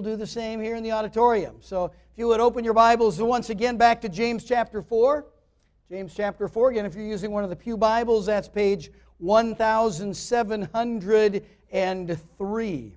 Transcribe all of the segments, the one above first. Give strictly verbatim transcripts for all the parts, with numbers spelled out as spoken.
will do the same here in the auditorium. So if you would open your Bibles once again back to James chapter four. James chapter four. Again, if you're using one of the Pew Bibles, that's page one thousand seven hundred three.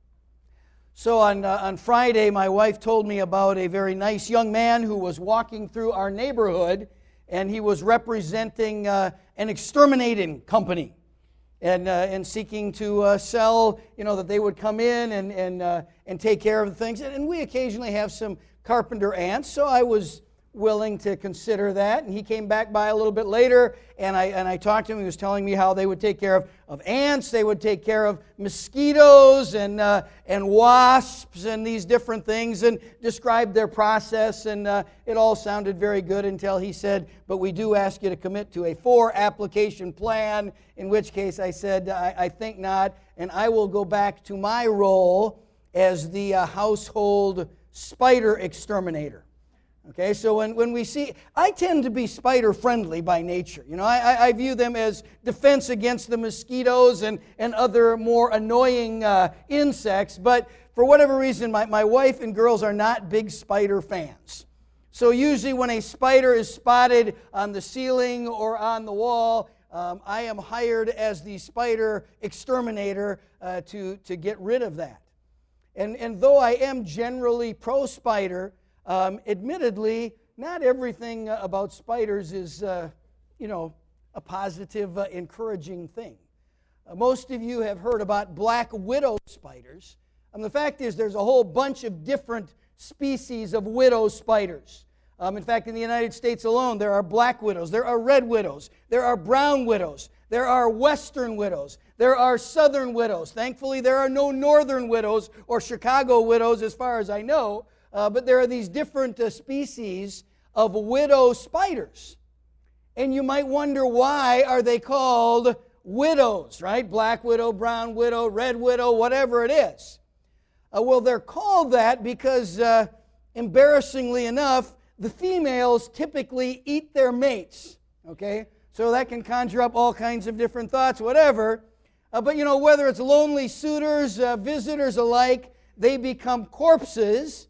So on, uh, on Friday, my wife told me about a very nice young man who was walking through our neighborhood, and he was representing uh, an exterminating company. And, uh, and seeking to uh, sell, you know, that they would come in and and uh, and take care of the things. And, and we occasionally have some carpenter ants, so I was willing to consider that. And he came back by a little bit later, and I and I talked to him. He was telling me how they would take care of, of ants, they would take care of mosquitoes and uh, and wasps and these different things, and described their process. And uh, it all sounded very good until he said, "But we do ask you to commit to a four-application plan." In which case I said, I, I think not, and I will go back to my role as the uh, household spider exterminator. Okay, so when, when we see, I tend to be spider friendly by nature. You know, I, I view them as defense against the mosquitoes and, and other more annoying uh, insects, but for whatever reason, my, my wife and girls are not big spider fans. So usually when a spider is spotted on the ceiling or on the wall, um, I am hired as the spider exterminator uh, to, to get rid of that. And, and though I am generally pro-spider, Um, admittedly, not everything about spiders is, uh, you know, a positive, uh, encouraging thing. Uh, most of you have heard about black widow spiders. Um, the fact is there's a whole bunch of different species of widow spiders. Um, in fact, in the United States alone, there are black widows, there are red widows, there are brown widows, there are western widows, there are southern widows. Thankfully, there are no northern widows or Chicago widows as far as I know. Uh, but there are these different uh, species of widow spiders. And you might wonder, why are they called widows, right? Black widow, brown widow, red widow, whatever it is. Uh, well, they're called that because, uh, embarrassingly enough, the females typically eat their mates, okay? So that can conjure up all kinds of different thoughts, whatever. Uh, but, you know, whether it's lonely suitors, uh, visitors alike, they become corpses,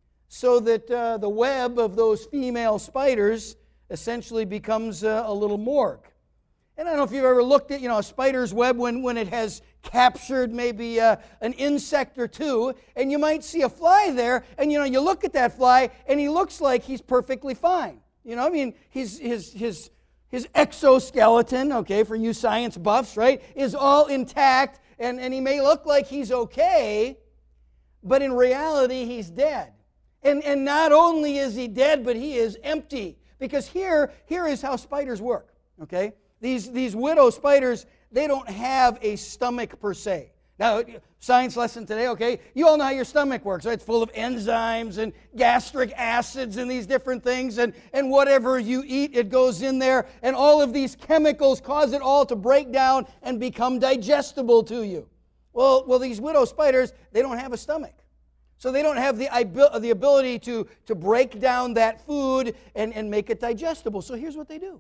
so that uh, the web of those female spiders essentially becomes uh, a little morgue. And I don't know if you've ever looked at, you know, a spider's web when, when it has captured maybe uh, an insect or two, and you might see a fly there, and, you know, you look at that fly, and he looks like he's perfectly fine. You know, I mean, his, his, his, his exoskeleton, okay, for you science buffs, right, is all intact, and, and he may look like he's okay, but in reality, he's dead. And, and not only is he dead, but he is empty. Because here, here is how spiders work, okay? These, these widow spiders, they don't have a stomach per se. Now, science lesson today, okay? You all know how your stomach works, right? It's full of enzymes and gastric acids and these different things. And, and whatever you eat, it goes in there. And all of these chemicals cause it all to break down and become digestible to you. Well, well these widow spiders, they don't have a stomach. So they don't have the, the ability to, to break down that food and, and make it digestible. So here's what they do.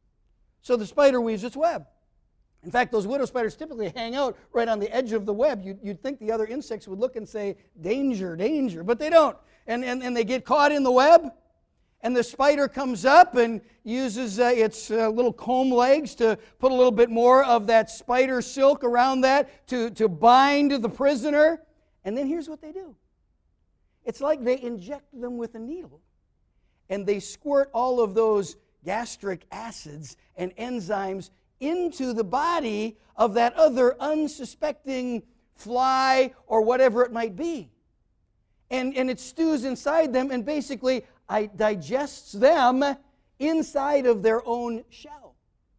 So the spider weaves its web. In fact, those widow spiders typically hang out right on the edge of the web. You'd, you'd think the other insects would look and say, danger, danger, but they don't. And, and, and they get caught in the web, and the spider comes up and uses uh, its uh, little comb legs to put a little bit more of that spider silk around that to, to bind the prisoner. And then here's what they do. It's like they inject them with a needle, and they squirt all of those gastric acids and enzymes into the body of that other unsuspecting fly or whatever it might be. And, and it stews inside them and basically I, digests them inside of their own shell.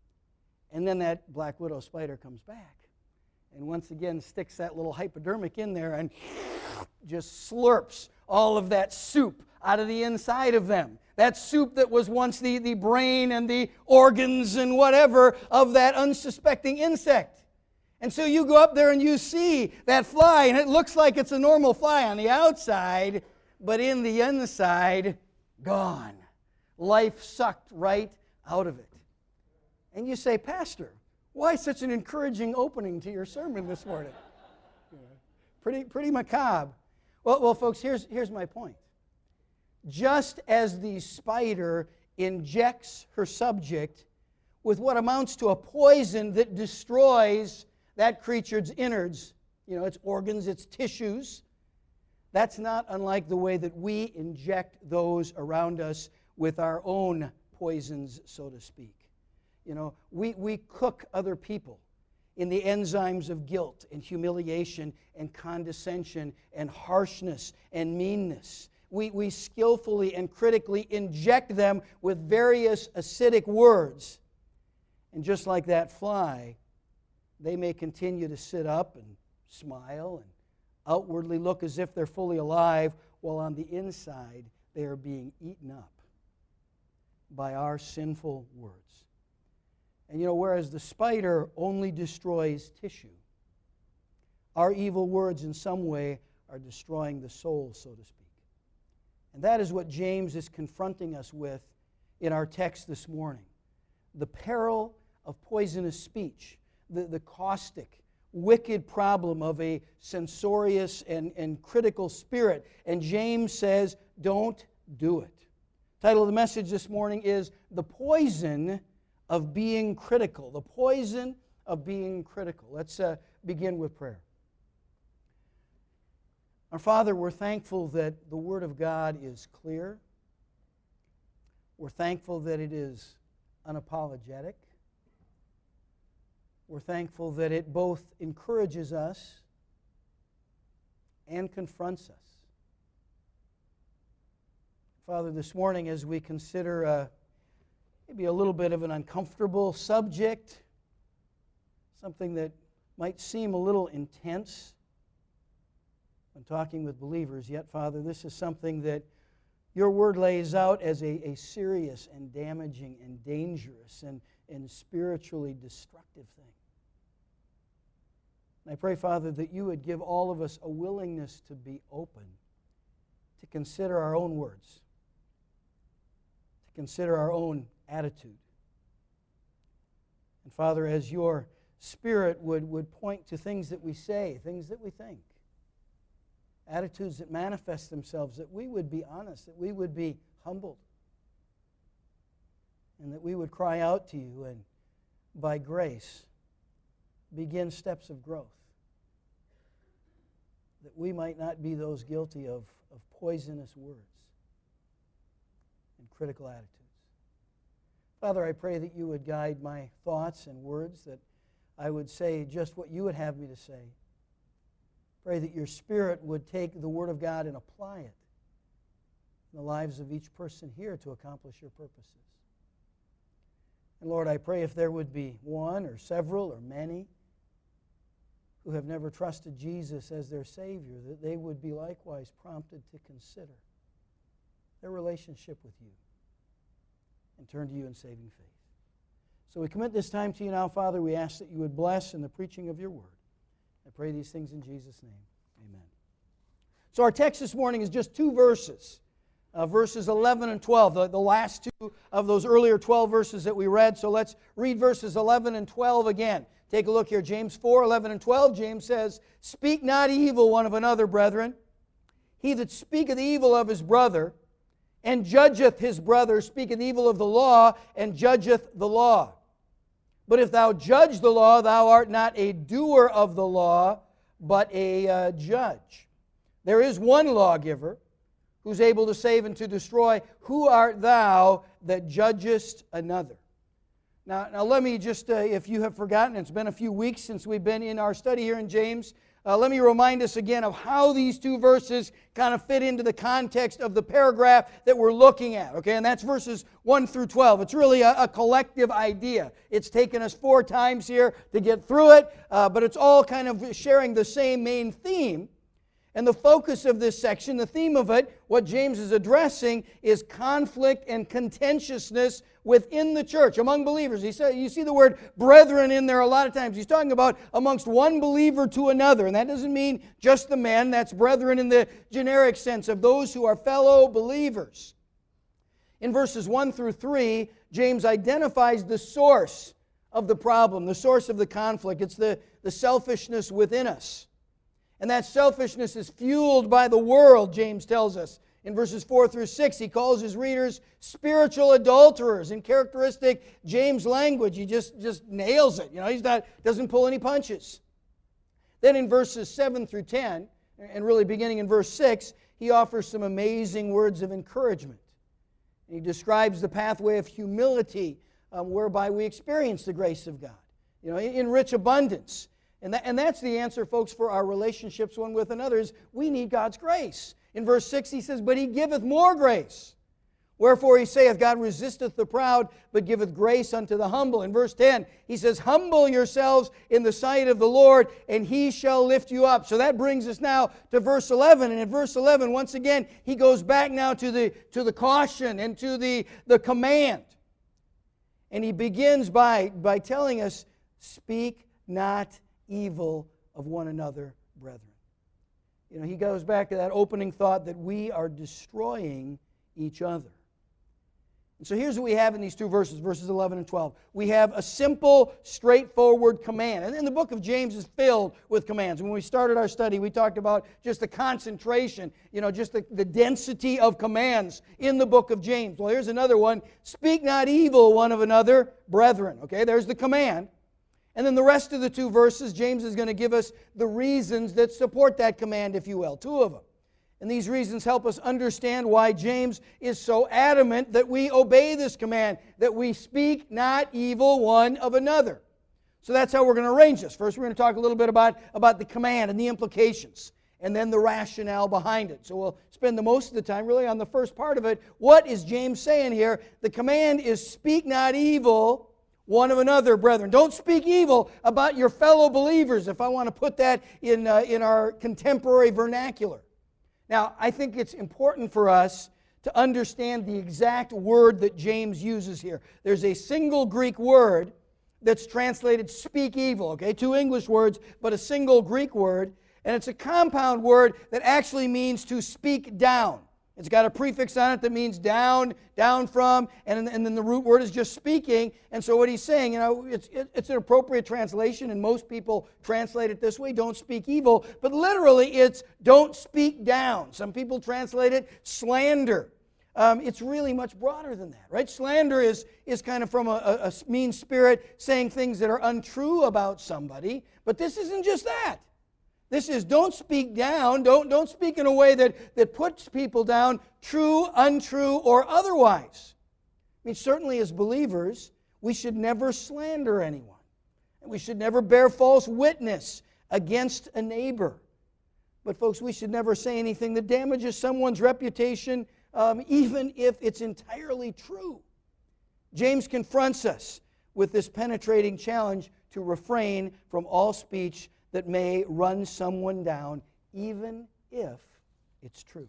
And then that black widow spider comes back and once again sticks that little hypodermic in there and just slurps all of that soup out of the inside of them. That soup that was once the, the brain and the organs and whatever of that unsuspecting insect. And so you go up there and you see that fly, and it looks like it's a normal fly on the outside, but in the inside, gone. Life sucked right out of it. And you say, Pastor, why such an encouraging opening to your sermon this morning? Pretty, pretty macabre. Well, well folks, here's, here's my point. Just as the spider injects her subject with what amounts to a poison that destroys that creature's innards, you know, its organs, its tissues, that's not unlike the way that we inject those around us with our own poisons, so to speak. You know, we, we cook other people in the enzymes of guilt and humiliation and condescension and harshness and meanness. We, we skillfully and critically inject them with various acidic words. And just like that fly, they may continue to sit up and smile and outwardly look as if they're fully alive, while on the inside they are being eaten up by our sinful words. And you know, whereas the spider only destroys tissue, our evil words in some way are destroying the soul, so to speak. And that is what James is confronting us with in our text this morning. The peril of poisonous speech, the, the caustic, wicked problem of a censorious and, and critical spirit. And James says, don't do it. The title of the message this morning is The Poison of Being Critical. The Poison of Being Critical. Let's uh, begin with prayer. Our Father, we're thankful that the Word of God is clear. We're thankful that it is unapologetic. We're thankful that it both encourages us and confronts us. Father, this morning as we consider uh, maybe a little bit of an uncomfortable subject, something that might seem a little intense when talking with believers, yet, Father, this is something that your Word lays out as a, a serious and damaging and dangerous and, and spiritually destructive thing. And I pray, Father, that you would give all of us a willingness to be open, to consider our own words, to consider our own attitude. And Father, as your Spirit would, would point to things that we say, things that we think, attitudes that manifest themselves, that we would be honest, that we would be humbled, and that we would cry out to you and by grace begin steps of growth, that we might not be those guilty of, of poisonous words and critical attitudes. Father, I pray that you would guide my thoughts and words, that I would say just what you would have me to say. Pray that your Spirit would take the Word of God and apply it in the lives of each person here to accomplish your purposes. And Lord, I pray if there would be one or several or many who have never trusted Jesus as their Savior, that they would be likewise prompted to consider their relationship with you and turn to you in saving faith. So we commit this time to you now, Father. We ask that you would bless in the preaching of your Word. I pray these things in Jesus' name. Amen. So our text this morning is just two verses, uh, verses eleven and twelve, the, the last two of those earlier twelve verses that we read. So let's read verses eleven and twelve again. Take a look here. James four, eleven and twelve. James says, "Speak not evil one of another, brethren. He that speaketh evil of his brother, and judgeth his brother, speaketh evil of the law, and judgeth the law. But if thou judge the law, thou art not a doer of the law, but a uh, judge. There is one lawgiver, who's able to save and to destroy. Who art thou that judgest another?" Now, now let me just, uh, if you have forgotten, it's been a few weeks since we've been in our study here in James. Uh, let me remind us again of how these two verses kind of fit into the context of the paragraph that we're looking at. Okay, and that's verses one through twelve. It's really a, a collective idea. It's taken us four times here to get through it, uh, but it's all kind of sharing the same main theme. And the focus of this section, the theme of it, what James is addressing, is conflict and contentiousness within the church, among believers. He said, you see the word brethren in there a lot of times. He's talking about amongst one believer to another. And that doesn't mean just the men. That's brethren in the generic sense of those who are fellow believers. In verses one through three, James identifies the source of the problem, the source of the conflict. It's the, the selfishness within us. And that selfishness is fueled by the world, James tells us. In verses four through six, he calls his readers spiritual adulterers. In characteristic James language, he just, just nails it. You know, he's not doesn't pull any punches. Then in verses seven through ten, and really beginning in verse six, he offers some amazing words of encouragement. He describes the pathway of humility um, whereby we experience the grace of God, you know, in, in rich abundance. And, that, and that's the answer, folks, for our relationships one with another is we need God's grace. In verse six, he says, "But he giveth more grace. Wherefore he saith, God resisteth the proud, but giveth grace unto the humble." In verse ten, he says, "Humble yourselves in the sight of the Lord, and he shall lift you up." So that brings us now to verse eleven. And in verse eleven, once again, he goes back now to the, to the caution and to the, the command. And he begins by, by telling us, "Speak not evil of one another, brethren." You know, he goes back to that opening thought that we are destroying each other. And so here's what we have in these two verses, verses eleven and twelve. We have a simple, straightforward command. And then the book of James is filled with commands. When we started our study, we talked about just the concentration, you know, just the, the density of commands in the book of James. Well, here's another one. "Speak not evil one of another, brethren." Okay, there's the command. And then the rest of the two verses, James is going to give us the reasons that support that command, if you will, two of them. And these reasons help us understand why James is so adamant that we obey this command, that we speak not evil one of another. So that's how we're going to arrange this. First, we're going to talk a little bit about, about the command and the implications, and then the rationale behind it. So we'll spend the most of the time really on the first part of it. What is James saying here? The command is speak not evil one of another, brethren. Don't speak evil about your fellow believers, if I want to put that in, uh, in our contemporary vernacular. Now, I think it's important for us to understand the exact word that James uses here. There's a single Greek word that's translated speak evil, okay? Two English words, but a single Greek word. And it's a compound word that actually means to speak down. It's got a prefix on it that means down, down from, and, and then the root word is just speaking. And so what he's saying, you know, it's, it, it's an appropriate translation, and most people translate it this way, don't speak evil. But literally it's don't speak down. Some people translate it slander. Um, it's really much broader than that, right? Slander is, is kind of from a, a mean spirit saying things that are untrue about somebody. But this isn't just that. This is don't speak down, don't, don't speak in a way that, that puts people down, true, untrue, or otherwise. I mean, certainly as believers, we should never slander anyone. We should never bear false witness against a neighbor. But folks, we should never say anything that damages someone's reputation, um, even if it's entirely true. James confronts us with this penetrating challenge to refrain from all speech that may run someone down, even if it's true.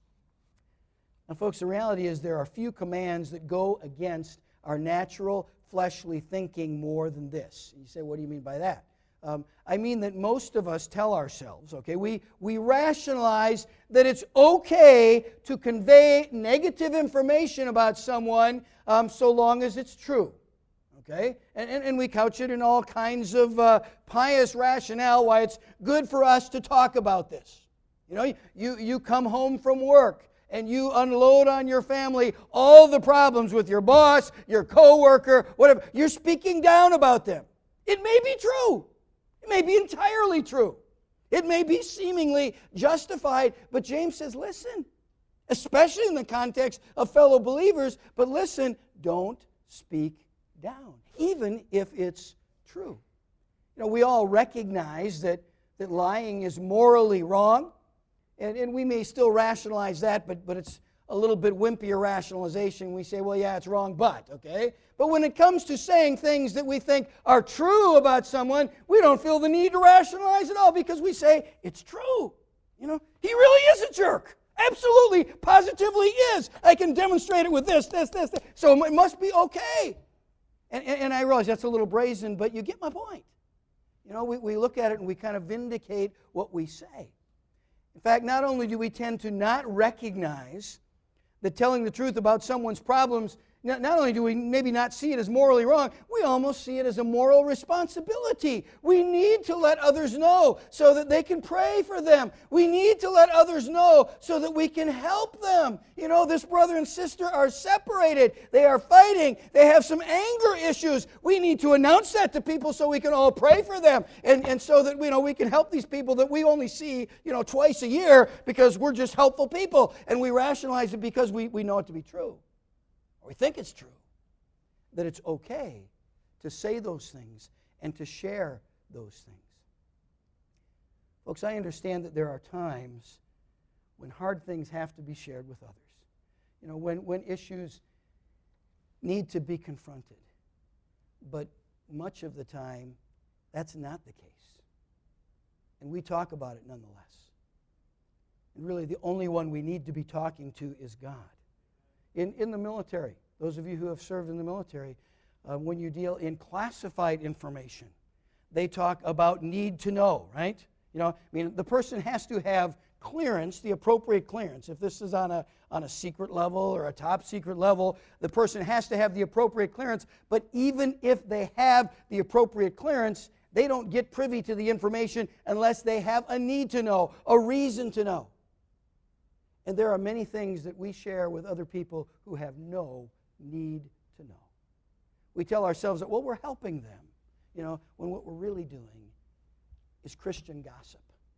Now, folks, the reality is there are few commands that go against our natural, fleshly thinking more than this. You say, what do you mean by that? Um, I mean that most of us tell ourselves, okay, we, we rationalize that it's okay to convey negative information about someone um, so long as it's true. Okay? And, and, and we couch it in all kinds of uh, pious rationale why it's good for us to talk about this. You know, you, you come home from work and you unload on your family all the problems with your boss, your coworker, whatever. You're speaking down about them. It may be true. It may be entirely true. It may be seemingly justified, but James says, listen, especially in the context of fellow believers, but listen, don't speak down, even if it's true. You know, we all recognize that, that lying is morally wrong, and, and we may still rationalize that, but, but it's a little bit wimpier rationalization. We say, well, yeah, it's wrong, but, okay? But when it comes to saying things that we think are true about someone, we don't feel the need to rationalize at all because we say, it's true. You know, he really is a jerk. Absolutely, positively is. I can demonstrate it with this, this, this, this. So it must be okay. And, and, and I realize that's a little brazen, but you get my point. You know, we, we look at it and we kind of vindicate what we say. In fact, not only do we tend to not recognize that telling the truth about someone's problems not, not only do we maybe not see it as morally wrong, we almost see it as a moral responsibility. We need to let others know so that they can pray for them. We need to let others know so that we can help them. You know, this brother and sister are separated. They are fighting. They have some anger issues. We need to announce that to people so we can all pray for them. And, and so that, you know, we can help these people that we only see, you know, twice a year because we're just helpful people. And we rationalize it because we, we know it to be true. We think it's true, that it's okay to say those things and to share those things. Folks, I understand that there are times when hard things have to be shared with others. You know, when, when issues need to be confronted. But much of the time, that's not the case. And we talk about it nonetheless. And really, the only one we need to be talking to is God. In, in the military, those of you who have served in the military, uh, when you deal in classified information, they talk about need to know, right? You know, I mean, the person has to have clearance, the appropriate clearance. If this is on a, on a secret level or a top secret level, the person has to have the appropriate clearance. But even if they have the appropriate clearance, they don't get privy to the information unless they have a need to know, a reason to know. And there are many things that we share with other people who have no need to know. We tell ourselves that, well, we're helping them, you know, when what we're really doing is Christian gossip.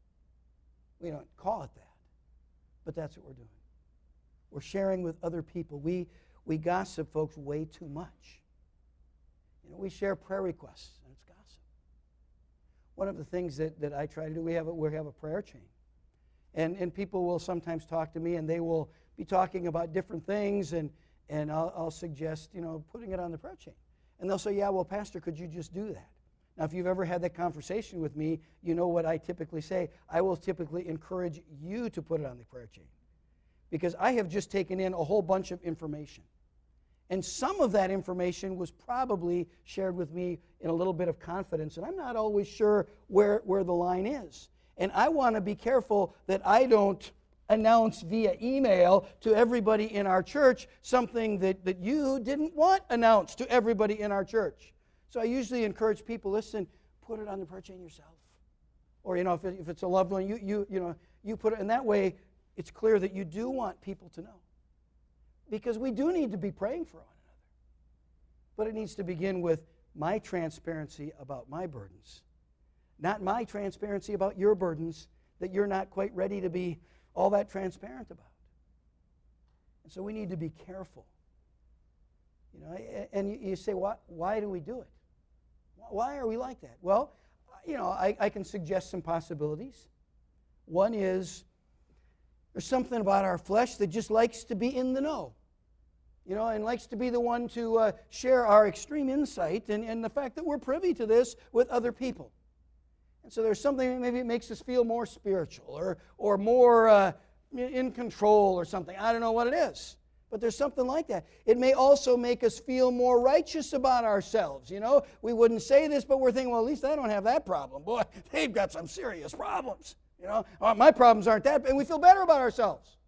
We don't call it that, but that's what we're doing. We're sharing with other people. We, we gossip, folks, way too much. You know, we share prayer requests, and it's gossip. One of the things that, that I try to do, we have a, we have a prayer chain. And, and people will sometimes talk to me, and they will be talking about different things, and, and I'll, I'll suggest, you know, putting it on the prayer chain. And they'll say, yeah, well, Pastor, could you just do that? Now, if you've ever had that conversation with me, you know what I typically say. I will typically encourage you to put it on the prayer chain because I have just taken in a whole bunch of information. And some of that information was probably shared with me in a little bit of confidence, and I'm not always sure where, where the line is. And I want to be careful that I don't announce via email to everybody in our church something that, that you didn't want announced to everybody in our church. So I usually encourage people, listen, put it on the prayer chain yourself. Or, you know, if, it, if it's a loved one, you, you, you know, you put it, and that way it's clear that you do want people to know. Because we do need to be praying for one another. But it needs to begin with my transparency about my burdens. Not my transparency about your burdens that you're not quite ready to be all that transparent about. And so we need to be careful. You know, and you say, why, why do we do it? Why are we like that? Well, you know, I, I can suggest some possibilities. One is there's something about our flesh that just likes to be in the know. You know, and likes to be the one to uh, share our extreme insight and, and the fact that we're privy to this with other people. And so there's something that maybe it makes us feel more spiritual or, or more uh, in control or something. I don't know what it is, but there's something like that. It may also make us feel more righteous about ourselves. You know, we wouldn't say this, but we're thinking, well, at least I don't have that problem. Boy, they've got some serious problems. You know, oh, my problems aren't that bad, and we feel better about ourselves.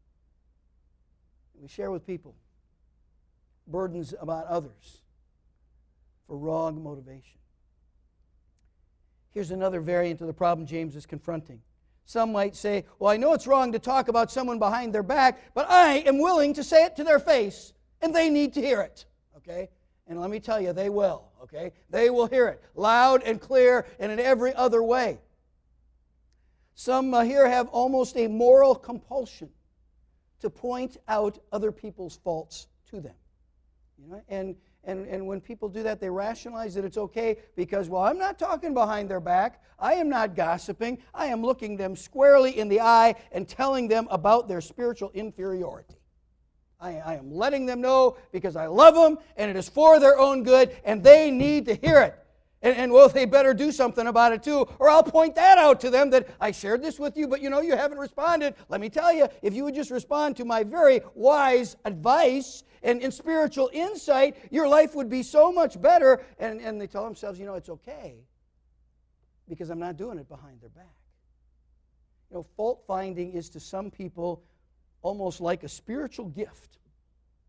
We share with people burdens about others for wrong motivation. Here's another variant of the problem James is confronting. Some might say, well, I know it's wrong to talk about someone behind their back, but I am willing to say it to their face, and they need to hear it, okay? And let me tell you, they will, okay? They will hear it loud and clear and in every other way. Some uh, here have almost a moral compulsion to point out other people's faults to them. You know, and And, and when people do that, they rationalize that it's okay because, well, I'm not talking behind their back. I am not gossiping. I am looking them squarely in the eye and telling them about their spiritual inferiority. I, I am letting them know because I love them and it is for their own good and they need to hear it. And, and well, they better do something about it too, or I'll point that out to them that I shared this with you, but you know, you haven't responded. Let me tell you, if you would just respond to my very wise advice and, and spiritual insight, your life would be so much better. And, and they tell themselves, you know, it's okay because I'm not doing it behind their back. You know, fault finding is to some people almost like a spiritual gift.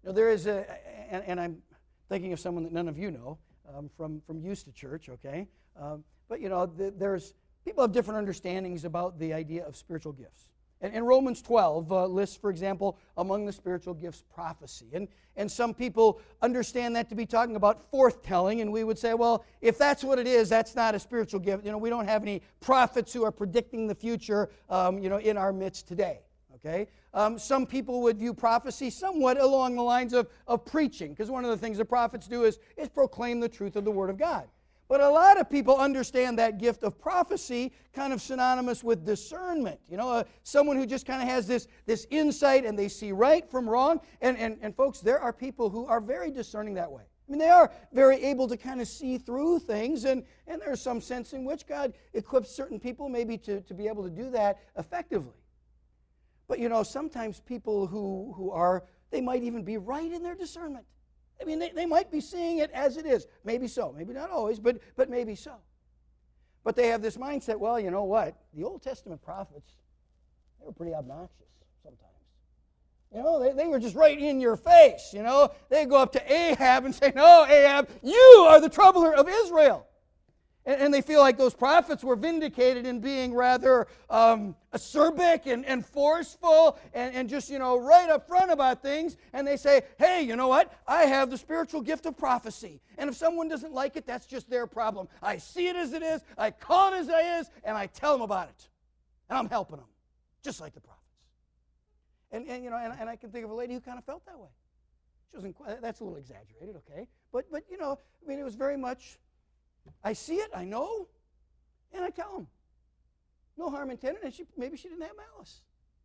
You know, there is a, and, and I'm thinking of someone that none of you know um, from, from Euston Church, okay? Um, but, you know, the, there's, people have different understandings about the idea of spiritual gifts. And, and Romans twelve uh, lists, for example, among the spiritual gifts, prophecy. And, and some people understand that to be talking about forthtelling, and we would say, well, if that's what it is, that's not a spiritual gift. You know, we don't have any prophets who are predicting the future, um, you know, in our midst today. Okay? Um, some people would view prophecy somewhat along the lines of, of preaching, because one of the things the prophets do is, is proclaim the truth of the Word of God. But a lot of people understand that gift of prophecy kind of synonymous with discernment. You know, uh, someone who just kind of has this, this insight and they see right from wrong. And, and, and folks, there are people who are very discerning that way. I mean, they are very able to kind of see through things, and, and there's some sense in which God equips certain people maybe to, to be able to do that effectively. But, you know, sometimes people who, who are, they might even be right in their discernment. I mean, they, they might be seeing it as it is. Maybe so. Maybe not always, but, but maybe so. But they have this mindset, well, you know what? The Old Testament prophets, they were pretty obnoxious sometimes. You know, they, they were just right in your face, you know. They go up to Ahab and say, no, Ahab, you are the troubler of Israel. And, and they feel like those prophets were vindicated in being rather um, acerbic and, and forceful and, and just, you know, right up front about things. And they say, hey, you know what? I have the spiritual gift of prophecy. And if someone doesn't like it, that's just their problem. I see it as it is, I call it as it is, and I tell them about it. And I'm helping them, just like the prophets. And, and you know, and, and I can think of a lady who kind of felt that way. She wasn't quite, that's a little exaggerated, okay? But, but you know, I mean, it was very much, I see it, I know, and I tell them. No harm intended, and she, maybe she didn't have malice.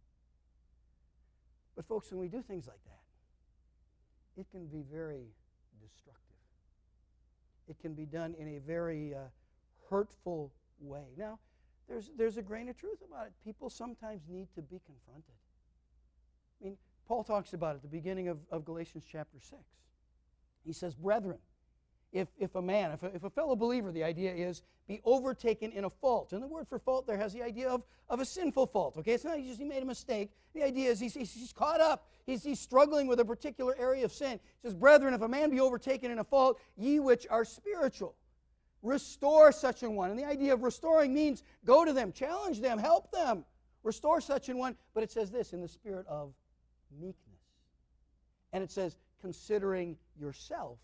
But folks, when we do things like that, it can be very destructive. It can be done in a very uh, hurtful way. Now, there's, there's a grain of truth about it. People sometimes need to be confronted. I mean, Paul talks about it at the beginning of, of Galatians chapter six. He says, brethren, If, if a man, if a, if a fellow believer, the idea is, be overtaken in a fault. And the word for fault there has the idea of, of a sinful fault. Okay, it's not just he made a mistake. The idea is he's, he's, he's caught up. He's, he's struggling with a particular area of sin. He says, brethren, if a man be overtaken in a fault, ye which are spiritual, restore such an one. And the idea of restoring means go to them, challenge them, help them. Restore such an one. But it says this, in the spirit of meekness. And it says, considering yourself,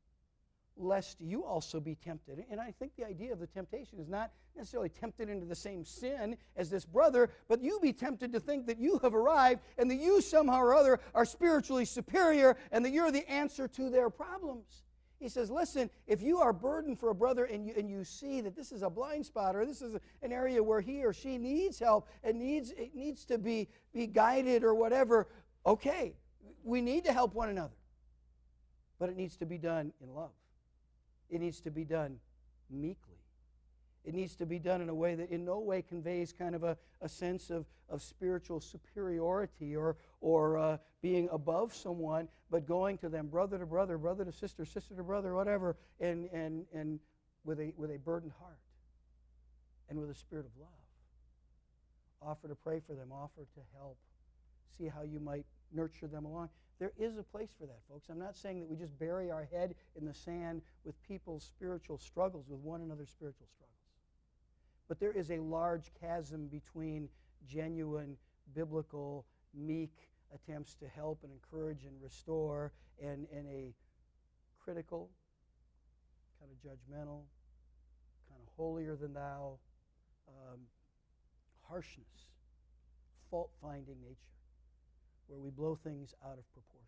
lest you also be tempted. And I think the idea of the temptation is not necessarily tempted into the same sin as this brother, but you be tempted to think that you have arrived and that you somehow or other are spiritually superior and that you're the answer to their problems. He says, listen, if you are burdened for a brother and you, and you see that this is a blind spot or this is an area where he or she needs help and needs, it needs to be, be guided or whatever, okay, we need to help one another. But it needs to be done in love. It needs to be done meekly. It needs to be done in a way that in no way conveys kind of a, a sense of, of spiritual superiority or, or uh, being above someone, but going to them brother to brother, brother to sister, sister to brother, whatever, and, and, and with, a, with a burdened heart and with a spirit of love. Offer to pray for them, offer to help, see how you might nurture them along. There is a place for that, folks. I'm not saying that we just bury our head in the sand with people's spiritual struggles, with one another's spiritual struggles. But there is a large chasm between genuine, biblical, meek attempts to help and encourage and restore and, and a critical, kind of judgmental, kind of holier than thou, um, harshness, fault-finding nature, where we blow things out of proportion.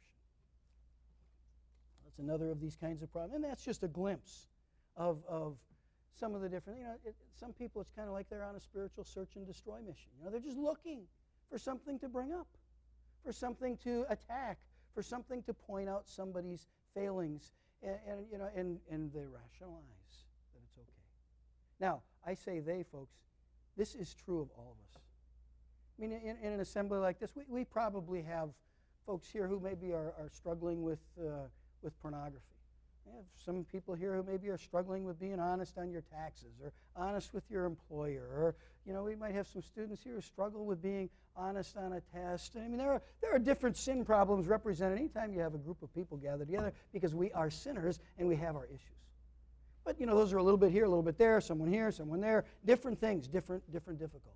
That's another of these kinds of problems. And that's just a glimpse of, of some of the different, you know, it, some people, it's kind of like they're on a spiritual search and destroy mission. You know, they're just looking for something to bring up, for something to attack, for something to point out somebody's failings, and, and you know, and, and they rationalize that it's okay. Now, I say they, folks, this is true of all of us. I mean, in, in an assembly like this, we, we probably have folks here who maybe are, are struggling with, uh, with pornography. I have some people here who maybe are struggling with being honest on your taxes or honest with your employer. Or, you know, we might have some students here who struggle with being honest on a test. I mean, there are, there are different sin problems represented anytime you have a group of people gathered together because we are sinners and we have our issues. But, you know, those are a little bit here, a little bit there, someone here, someone there, different things, different, different difficulties.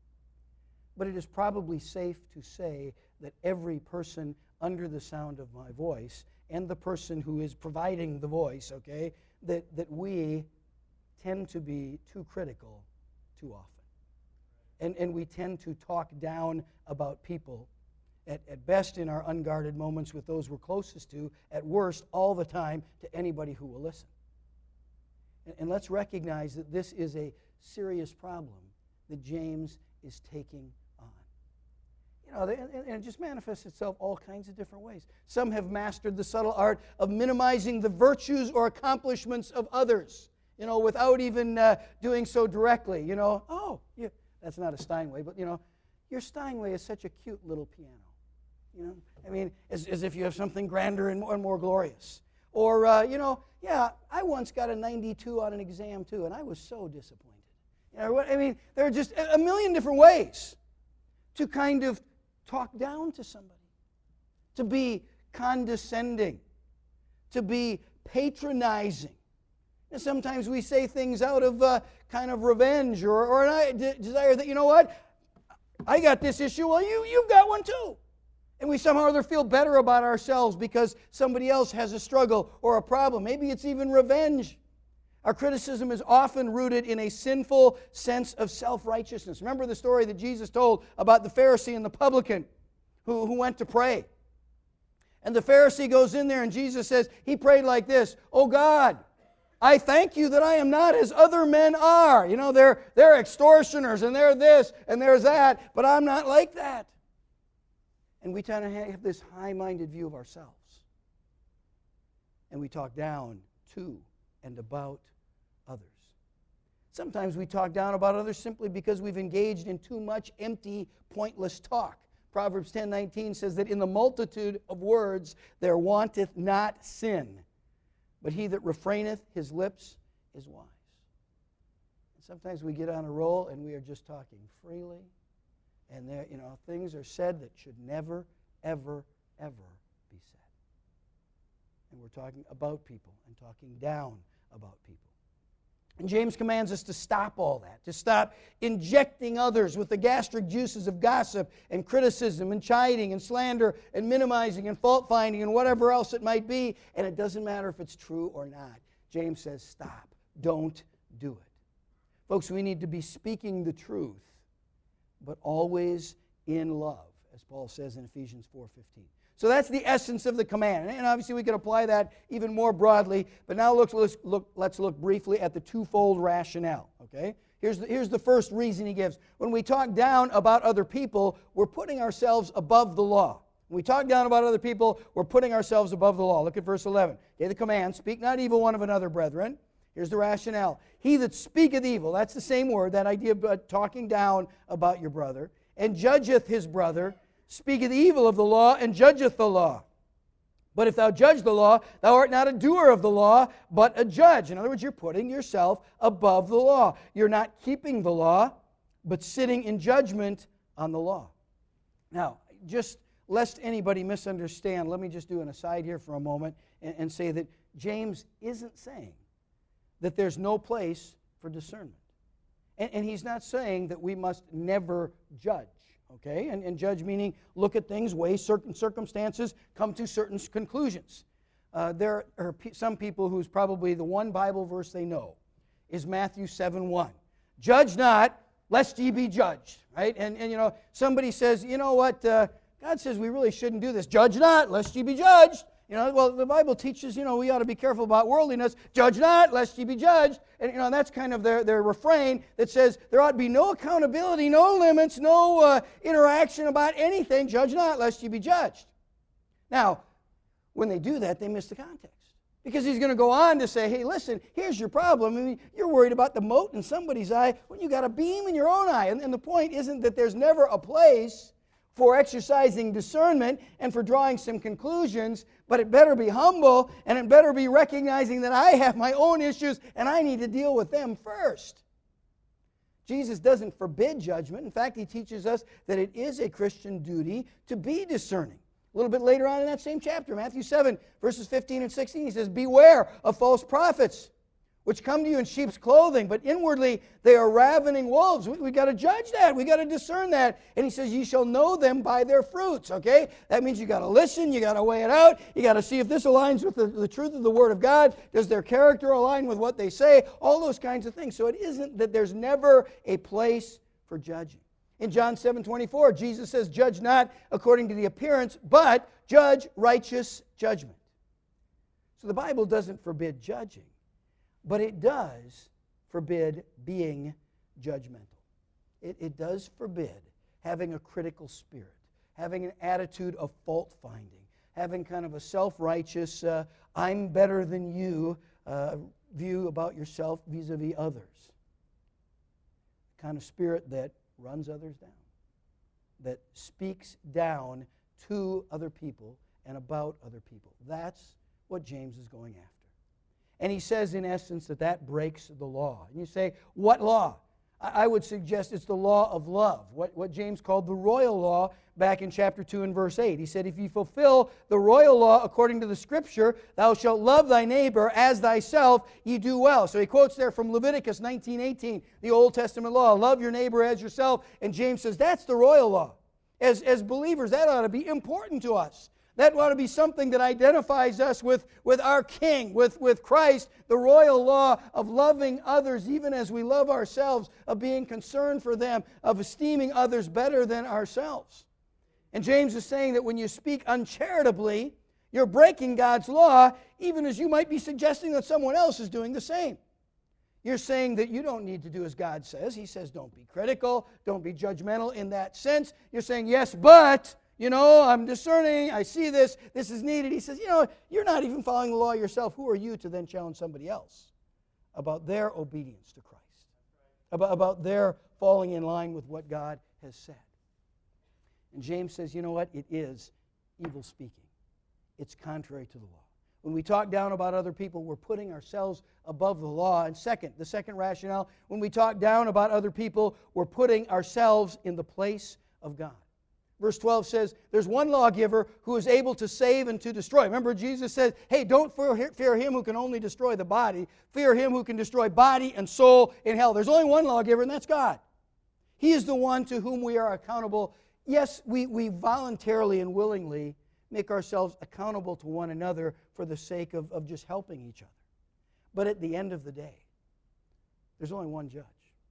But it is probably safe to say that every person under the sound of my voice and the person who is providing the voice, okay, that, that we tend to be too critical too often. And, and we tend to talk down about people, at, at best in our unguarded moments with those we're closest to, at worst all the time to anybody who will listen. And, and let's recognize that this is a serious problem that James is taking on. You know, and, and it just manifests itself all kinds of different ways. Some have mastered the subtle art of minimizing the virtues or accomplishments of others, you know, without even uh, doing so directly. You know, oh, you, that's not a Steinway, but, you know, your Steinway is such a cute little piano. You know, I mean, as, as if you have something grander and more, and more glorious. Or, uh, you know, yeah, I once got a ninety-two on an exam, too, and I was so disappointed. You know, I mean, there are just a million different ways to kind of talk down to somebody, to be condescending, to be patronizing. And sometimes we say things out of uh, kind of revenge or, or an desire that, you know what, I got this issue, well, you, you've got one too. And we somehow or other feel better about ourselves because somebody else has a struggle or a problem. Maybe it's even revenge. Our criticism is often rooted in a sinful sense of self-righteousness. Remember the story that Jesus told about the Pharisee and the publican who, who went to pray. And the Pharisee goes in there and Jesus says, he prayed like this, "Oh God, I thank you that I am not as other men are." You know, they're, they're extortioners and they're this and there's that, but I'm not like that. And we tend to have this high-minded view of ourselves. And we talk down to and about others. Sometimes we talk down about others simply because we've engaged in too much empty, pointless talk. Proverbs ten nineteen says that in the multitude of words there wanteth not sin, but he that refraineth his lips is wise. And sometimes we get on a roll and we are just talking freely, and there, you know, things are said that should never, ever, ever be said. And we're talking about people and talking down about people. And James commands us to stop all that, to stop injecting others with the gastric juices of gossip and criticism and chiding and slander and minimizing and fault-finding and whatever else it might be. And it doesn't matter if it's true or not. James says, stop. Don't do it. Folks, we need to be speaking the truth, but always in love, as Paul says in Ephesians four fifteen. So that's the essence of the command. And obviously we can apply that even more broadly, but now let's, let's, look, let's look briefly at the twofold rationale, okay? Here's the, here's the first reason he gives. When we talk down about other people, we're putting ourselves above the law. When we talk down about other people, we're putting ourselves above the law. Look at verse eleven. Okay, the command, speak not evil one of another, brethren. Here's the rationale. He that speaketh evil, that's the same word, that idea of talking down about your brother, and judgeth his brother, speaketh evil of the law, and judgeth the law. But if thou judge the law, thou art not a doer of the law, but a judge. In other words, you're putting yourself above the law. You're not keeping the law, but sitting in judgment on the law. Now, just lest anybody misunderstand, let me just do an aside here for a moment and, and say that James isn't saying that there's no place for discernment. And, and he's not saying that we must never judge, okay? And, and judge meaning look at things, weigh certain circumstances, come to certain conclusions. Uh, there are pe- some people whose probably the one Bible verse they know is Matthew seven one. Judge not, lest ye be judged, right? And, and you know, somebody says, you know what, uh, God says we really shouldn't do this. Judge not, lest ye be judged. You know, well, the Bible teaches, you know, we ought to be careful about worldliness. Judge not, lest ye be judged. And, you know, that's kind of their, their refrain that says there ought to be no accountability, no limits, no uh, interaction about anything. Judge not, lest ye be judged. Now, when they do that, they miss the context. Because he's going to go on to say, hey, listen, here's your problem. I mean, you're worried about the mote in somebody's eye when you got a beam in your own eye. And, and the point isn't that there's never a place for exercising discernment and for drawing some conclusions, but it better be humble, and it better be recognizing that I have my own issues and I need to deal with them first. Jesus doesn't forbid judgment. In fact, he teaches us that it is a Christian duty to be discerning. A little bit later on in that same chapter, Matthew seven, verses fifteen and sixteen, he says, "Beware of false prophets, which come to you in sheep's clothing, but inwardly they are ravening wolves." We've we got to judge that. We've got to discern that. And he says, "Ye shall know them by their fruits." Okay? That means you got to listen. You got to weigh it out. You got to see if this aligns with the, the truth of the Word of God. Does their character align with what they say? All those kinds of things. So it isn't that there's never a place for judging. In John seven twenty-four, Jesus says, "Judge not according to the appearance, but judge righteous judgment." So the Bible doesn't forbid judging, but it does forbid being judgmental. It, it does forbid having a critical spirit, having an attitude of fault-finding, having kind of a self-righteous, uh, I'm better than you uh, view about yourself vis-a-vis others. The kind of spirit that runs others down, that speaks down to other people and about other people. That's what James is going after. And he says, in essence, that that breaks the law. And you say, what law? I would suggest it's the law of love, what, what James called the royal law back in chapter two and verse eight. He said, "If you fulfill the royal law according to the Scripture, thou shalt love thy neighbor as thyself, ye do well." So he quotes there from Leviticus nineteen eighteen, the Old Testament law, love your neighbor as yourself. And James says, that's the royal law. As, as believers, that ought to be important to us. That ought to be something that identifies us with, with our King, with, with Christ, the royal law of loving others even as we love ourselves, of being concerned for them, of esteeming others better than ourselves. And James is saying that when you speak uncharitably, you're breaking God's law, even as you might be suggesting that someone else is doing the same. You're saying that you don't need to do as God says. He says don't be critical, don't be judgmental in that sense. You're saying, yes, but... You know, I'm discerning, I see this, this is needed. He says, you know, you're not even following the law yourself. Who are you to then challenge somebody else about their obedience to Christ? About, about their falling in line with what God has said? And James says, you know what? It is evil speaking. It's contrary to the law. When we talk down about other people, we're putting ourselves above the law. And second, the second rationale, when we talk down about other people, we're putting ourselves in the place of God. Verse twelve says, there's one lawgiver who is able to save and to destroy. Remember, Jesus said, hey, don't fear him who can only destroy the body. Fear him who can destroy body and soul in hell. There's only one lawgiver, and that's God. He is the one to whom we are accountable. Yes, we, we voluntarily and willingly make ourselves accountable to one another for the sake of, of just helping each other. But at the end of the day, there's only one judge.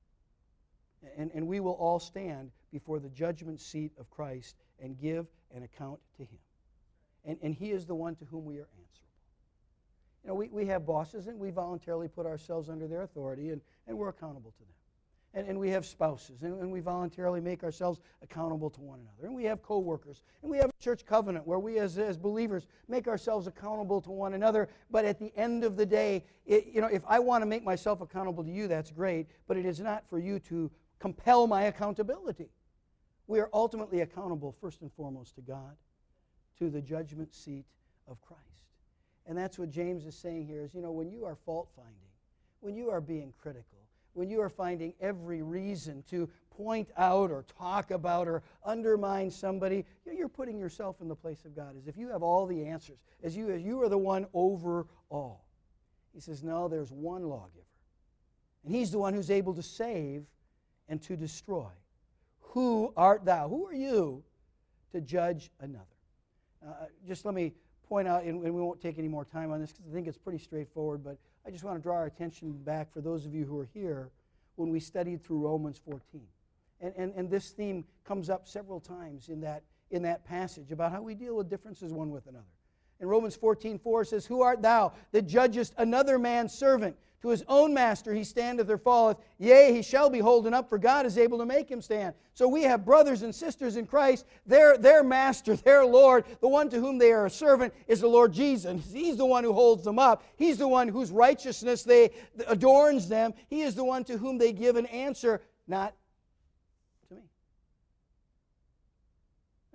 And, and we will all stand before the judgment seat of Christ and give an account to Him. And, and He is the one to whom we are answerable. You know, we, we have bosses, and we voluntarily put ourselves under their authority, and, and we're accountable to them. And, and we have spouses, and, and we voluntarily make ourselves accountable to one another. And we have co-workers, and we have a church covenant where we as, as believers make ourselves accountable to one another. But at the end of the day, it, you know, if I want to make myself accountable to you, that's great, but it is not for you to compel my accountability. We are ultimately accountable first and foremost to God, to the judgment seat of Christ. And that's what James is saying here is, you know, when you are fault-finding, when you are being critical, when you are finding every reason to point out or talk about or undermine somebody, you're putting yourself in the place of God as if you have all the answers, as you, as you are the one over all. He says, no, there's one lawgiver. And He's the one who's able to save and to destroy. Who art thou? Who are you to judge another? Uh, just let me point out, and we won't take any more time on this because I think it's pretty straightforward, but I just want to draw our attention back for those of you who are here when we studied through Romans fourteen. And, and, and this theme comes up several times in that, in that passage about how we deal with differences one with another. In Romans fourteen four says, who art thou that judgest another man's servant? To his own master he standeth or falleth. Yea, he shall be holden up, for God is able to make him stand. So we have brothers and sisters in Christ. Their, their master, their Lord, the one to whom they are a servant, is the Lord Jesus. He's the one who holds them up. He's the one whose righteousness they adorns them. He is the one to whom they give an answer, not to me.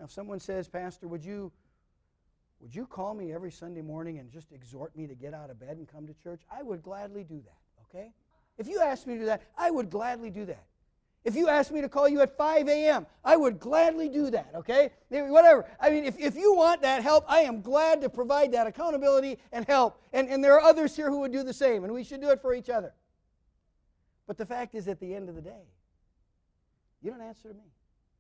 Now, if someone says, Pastor, would you, would you call me every Sunday morning and just exhort me to get out of bed and come to church? I would gladly do that, okay? If you asked me to do that, I would gladly do that. If you asked me to call you at five a.m., I would gladly do that, okay? Whatever. I mean, if, if you want that help, I am glad to provide that accountability and help. And, and there are others here who would do the same, and we should do it for each other. But the fact is, at the end of the day, you don't answer to me.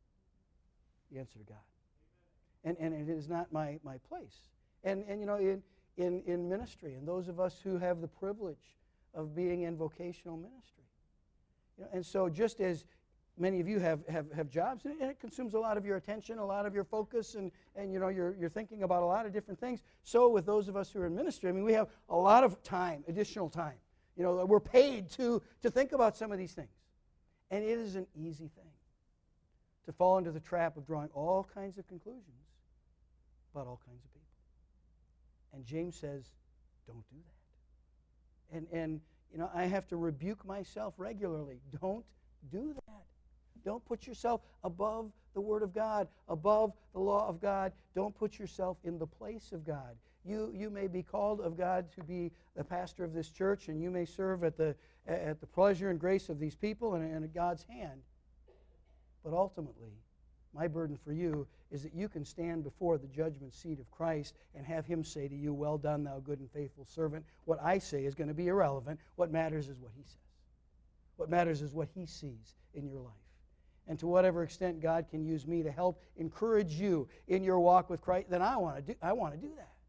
You answer to God. And, and it is not my, my place. And, and you know, in, in, in ministry, and those of us who have the privilege of being in vocational ministry, you know, and so just as many of you have, have, have jobs, and it consumes a lot of your attention, a lot of your focus, and, and you know, you're, you're thinking about a lot of different things. So with those of us who are in ministry, I mean, we have a lot of time, additional time. You know, we're paid to, to think about some of these things. And it is an easy thing to fall into the trap of drawing all kinds of conclusions about all kinds of people. And James says, don't do that. And, and you know, I have to rebuke myself regularly. Don't do that. Don't put yourself above the Word of God, above the law of God. Don't put yourself in the place of God. You, you may be called of God to be the pastor of this church, and you may serve at the, at the pleasure and grace of these people and, and at God's hand. But ultimately, my burden for you is that you can stand before the judgment seat of Christ and have Him say to you, well done, thou good and faithful servant. What I say is going to be irrelevant. What matters is what He says. What matters is what He sees in your life. And to whatever extent God can use me to help encourage you in your walk with Christ, then I want to do, I want to do that.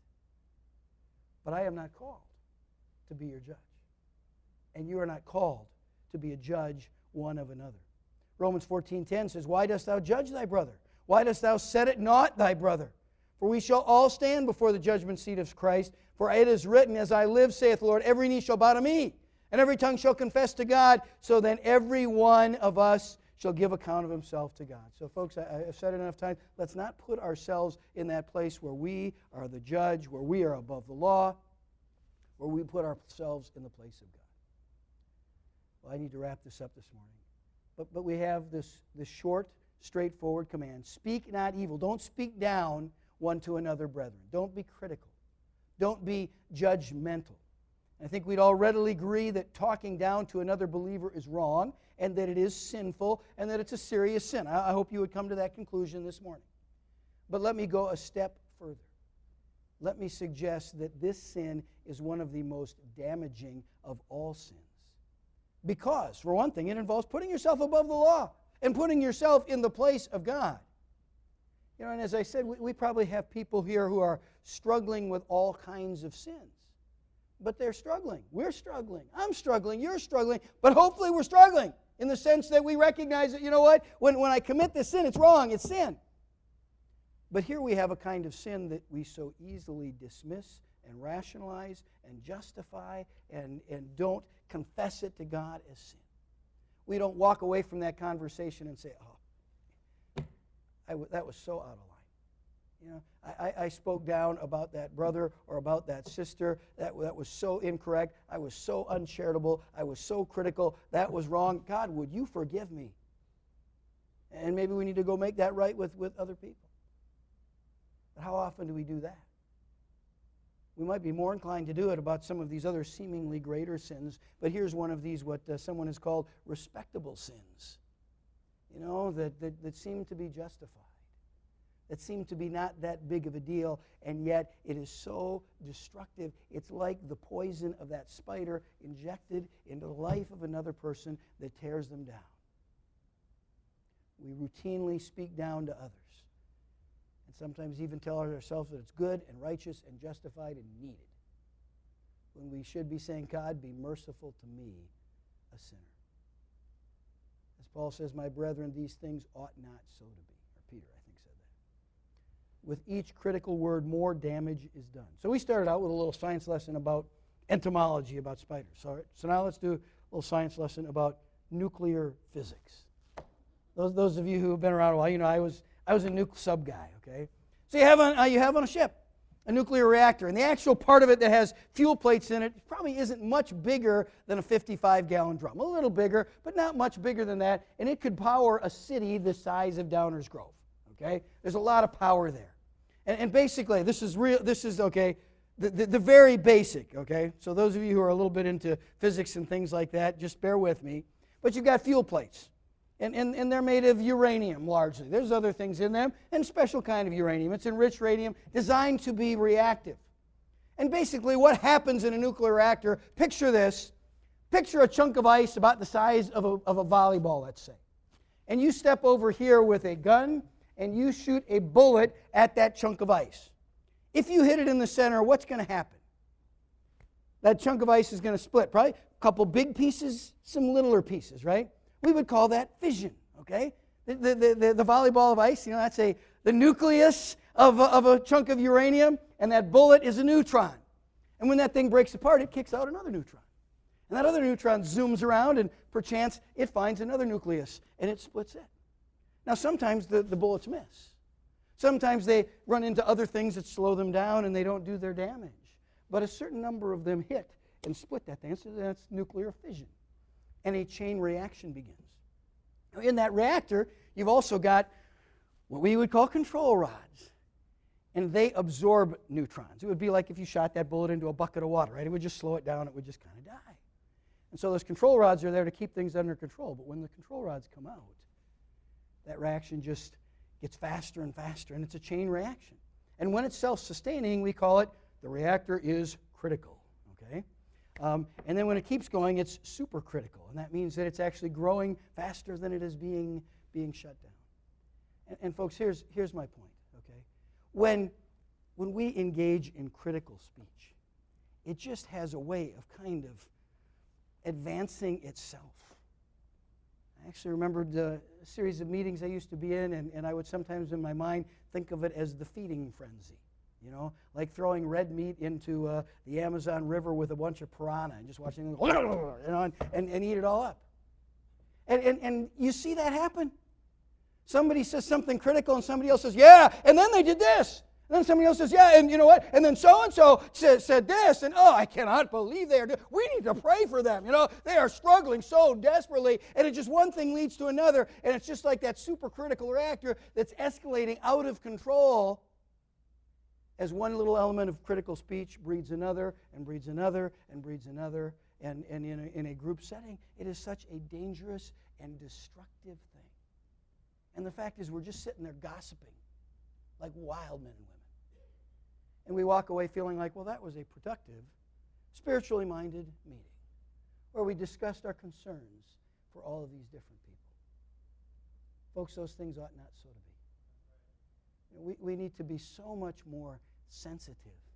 But I am not called to be your judge. And you are not called to be a judge one of another. Romans fourteen ten says, why dost thou judge thy brother? Why dost thou set it not thy brother? For we shall all stand before the judgment seat of Christ. For it is written, as I live, saith the Lord, every knee shall bow to me, and every tongue shall confess to God. So then every one of us shall give account of himself to God. So folks, I, I've said it enough times. Let's not put ourselves in that place where we are the judge, where we are above the law, where we put ourselves in the place of God. Well, I need to wrap this up this morning. But, but we have this, this short, straightforward command. Speak not evil. Don't speak down one to another, brethren. Don't be critical. Don't be judgmental. I think we'd all readily agree that talking down to another believer is wrong, and that it is sinful, and that it's a serious sin. I, I hope you would come to that conclusion this morning. But let me go a step further. Let me suggest that this sin is one of the most damaging of all sins. Because, for one thing, it involves putting yourself above the law and putting yourself in the place of God. You know, and as I said, we, we probably have people here who are struggling with all kinds of sins. But they're struggling. We're struggling. I'm struggling. You're struggling. But hopefully we're struggling in the sense that we recognize that, you know what, when, when I commit this sin, it's wrong. It's sin. But here we have a kind of sin that we so easily dismiss and rationalize and justify and, and don't confess it to God as sin. We don't walk away from that conversation and say, oh, I w- that was so out of line. You know, I, I spoke down about that brother or about that sister. That, that was so incorrect. I was so uncharitable. I was so critical. That was wrong. God, would you forgive me? And maybe we need to go make that right with, with other people. But how often do we do that? We might be more inclined to do it about some of these other seemingly greater sins, but here's one of these, what uh, someone has called respectable sins, you know, that, that, that seem to be justified, that seem to be not that big of a deal, and yet it is so destructive. It's like the poison of that spider injected into the life of another person that tears them down. We routinely speak down to others. Sometimes even tell ourselves that it's good and righteous and justified and needed, when we should be saying, God, be merciful to me, a sinner. As Paul says, my brethren, these things ought not so to be. Or Peter, I think, said that. With each critical word, more damage is done. So we started out with a little science lesson about entomology, about spiders. So, so now let's do a little science lesson about nuclear physics. Those, those of you who have been around a while, you know, I was... I was a nuke sub guy, okay? So you have, on, uh, you have on a ship a nuclear reactor, and the actual part of it that has fuel plates in it probably isn't much bigger than a fifty-five gallon drum. A little bigger, but not much bigger than that, and it could power a city the size of Downers Grove, Okay? There's a lot of power there. And, and basically, this is real, this is, okay, the, the, the very basic, okay? So those of you who are a little bit into physics and things like that, just bear with me. But you've got fuel plates. And, and, and they're made of uranium, largely. There's other things in them, and special kind of uranium. It's enriched radium, designed to be reactive. And basically, what happens in a nuclear reactor, picture this. Picture a chunk of ice about the size of a, of a volleyball, let's say. And you step over here with a gun, and you shoot a bullet at that chunk of ice. If you hit it in the center, what's going to happen? That chunk of ice is going to split. Probably a couple big pieces, some littler pieces, right? We would call that fission, okay? The, the, the, the volleyball of ice, you know, that's a, the nucleus of a, of a chunk of uranium, and that bullet is a neutron. And when that thing breaks apart, it kicks out another neutron. And that other neutron zooms around, and perchance it finds another nucleus, and it splits it. Now, sometimes the, the bullets miss. Sometimes they run into other things that slow them down, and they don't do their damage. But a certain number of them hit and split that thing. So that's nuclear fission. And a chain reaction begins. Now, in that reactor, you've also got what we would call control rods. And they absorb neutrons. It would be like if you shot that bullet into a bucket of water, right? It would just slow it down. It would just kind of die. And so those control rods are there to keep things under control. But when the control rods come out, that reaction just gets faster and faster, and it's a chain reaction. And when it's self-sustaining, we call it the reactor is critical, okay? Um, and then when it keeps going, it's supercritical, and that means that it's actually growing faster than it is being, being shut down. And, and folks, here's, here's my point, okay? When, when we engage in critical speech, it just has a way of kind of advancing itself. I actually remembered a series of meetings I used to be in, and, and I would sometimes in my mind think of it as the feeding frenzy. You know, like throwing red meat into uh, the Amazon River with a bunch of piranha and just watching them go, you know, and, and, and eat it all up. And, and, and you see that happen. Somebody says something critical and somebody else says, yeah, and then they did this. And then somebody else says, yeah, and you know what? And then so-and-so said, said this, and oh, I cannot believe they are doing, we need to pray for them. You know, they are struggling so desperately, and it just one thing leads to another, and it's just like that supercritical reactor that's escalating out of control as one little element of critical speech breeds another, and breeds another, and breeds another, and, and in, a, in a group setting, it is such a dangerous and destructive thing. And the fact is, we're just sitting there gossiping like wild men and women. And we walk away feeling like, well, that was a productive, spiritually minded meeting where we discussed our concerns for all of these different people. Folks, those things ought not so to be. You know, we, we need to be so much more sensitive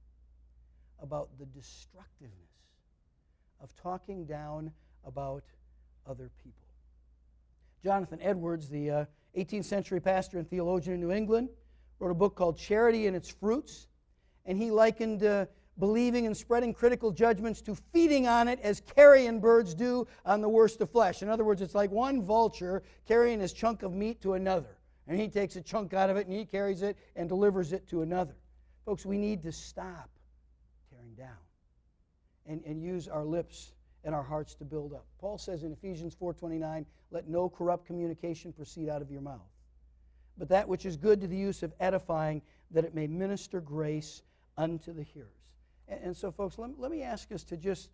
about the destructiveness of talking down about other people. Jonathan Edwards, the uh, eighteenth century pastor and theologian in New England, wrote a book called Charity and Its Fruits, and he likened uh, believing and spreading critical judgments to feeding on it as carrion birds do on the worst of flesh. In other words, it's like one vulture carrying his chunk of meat to another, and he takes a chunk out of it and he carries it and delivers it to another. Folks, we need to stop tearing down and, and use our lips and our hearts to build up. Paul says in Ephesians four twenty-nine, let no corrupt communication proceed out of your mouth, but that which is good to the use of edifying, that it may minister grace unto the hearers. And, and so, folks, let, let me ask us to just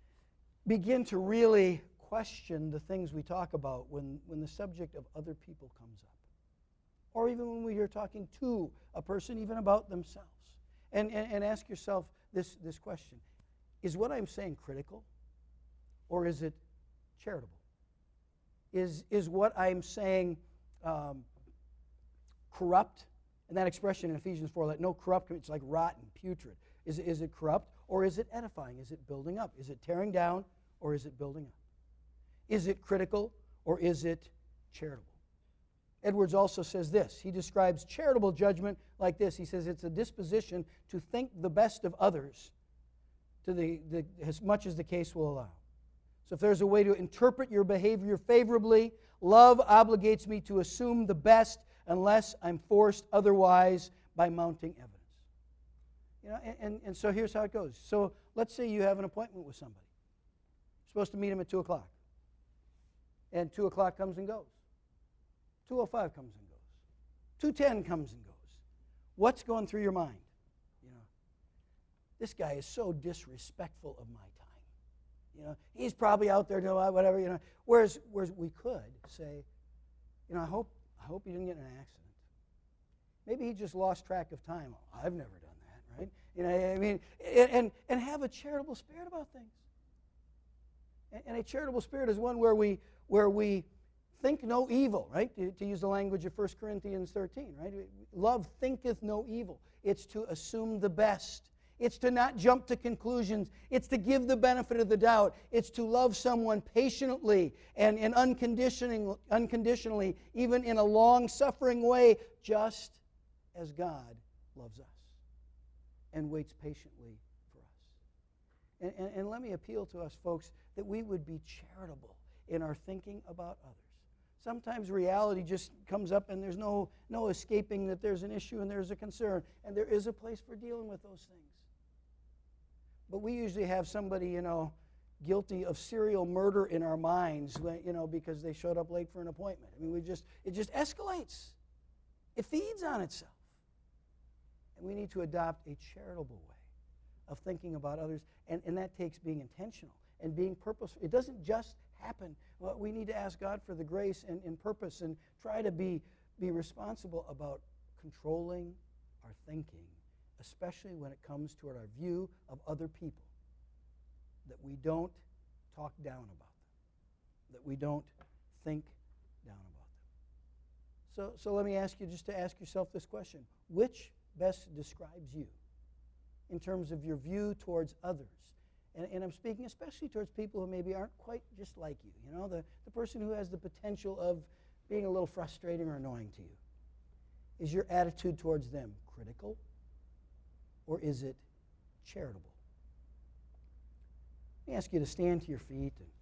begin to really question the things we talk about when, when the subject of other people comes up. Or even when we are talking to a person, even about themselves. And, and, and ask yourself this, this question. Is what I'm saying critical? Or is it charitable? Is, is what I'm saying um, corrupt? And that expression in Ephesians four, let no corrupt, it's like rotten, putrid. Is, is it corrupt, or is it edifying? Is it building up? Is it tearing down, or is it building up? Is it critical, or is it charitable? Edwards also says this. He describes charitable judgment like this. He says it's a disposition to think the best of others to the, the, as much as the case will allow. So if there's a way to interpret your behavior favorably, love obligates me to assume the best unless I'm forced otherwise by mounting evidence. You know, and, and, and so here's how it goes. So let's say you have an appointment with somebody. You're supposed to meet him at two o'clock. And two o'clock comes and goes. two oh five comes and goes. two ten comes and goes. What's going through your mind? You know, this guy is so disrespectful of my time. You know, he's probably out there doing whatever, you know. Whereas, whereas we could say, you know, I hope, I hope he didn't get in an accident. Maybe he just lost track of time. Oh, I've never done that, right? You know, I mean, and, and have a charitable spirit about things. And, and a charitable spirit is one where we, where we think no evil, right? To, to use the language of First Corinthians thirteen, right? Love thinketh no evil. It's to assume the best. It's to not jump to conclusions. It's to give the benefit of the doubt. It's to love someone patiently and, and unconditioning, unconditionally, even in a long-suffering way, just as God loves us and waits patiently for us. And, and, and let me appeal to us, folks, that we would be charitable in our thinking about others. Sometimes reality just comes up and there's no, no escaping that there's an issue and there's a concern, and there is a place for dealing with those things. But we usually have somebody, you know, guilty of serial murder in our minds, you know, because they showed up late for an appointment. I mean, we just, it just escalates. It feeds on itself. And we need to adopt a charitable way of thinking about others, and, and that takes being intentional and being purposeful. It doesn't just happen. Well, we need to ask God for the grace and, and purpose and try to be, be responsible about controlling our thinking, especially when it comes toward our view of other people, that we don't talk down about them, that we don't think down about them. So, so let me ask you just to ask yourself this question. Which best describes you in terms of your view towards others? And, and I'm speaking especially towards people who maybe aren't quite just like you, you know, the, the person who has the potential of being a little frustrating or annoying to you. Is your attitude towards them critical, or is it charitable? Let me ask you to stand to your feet and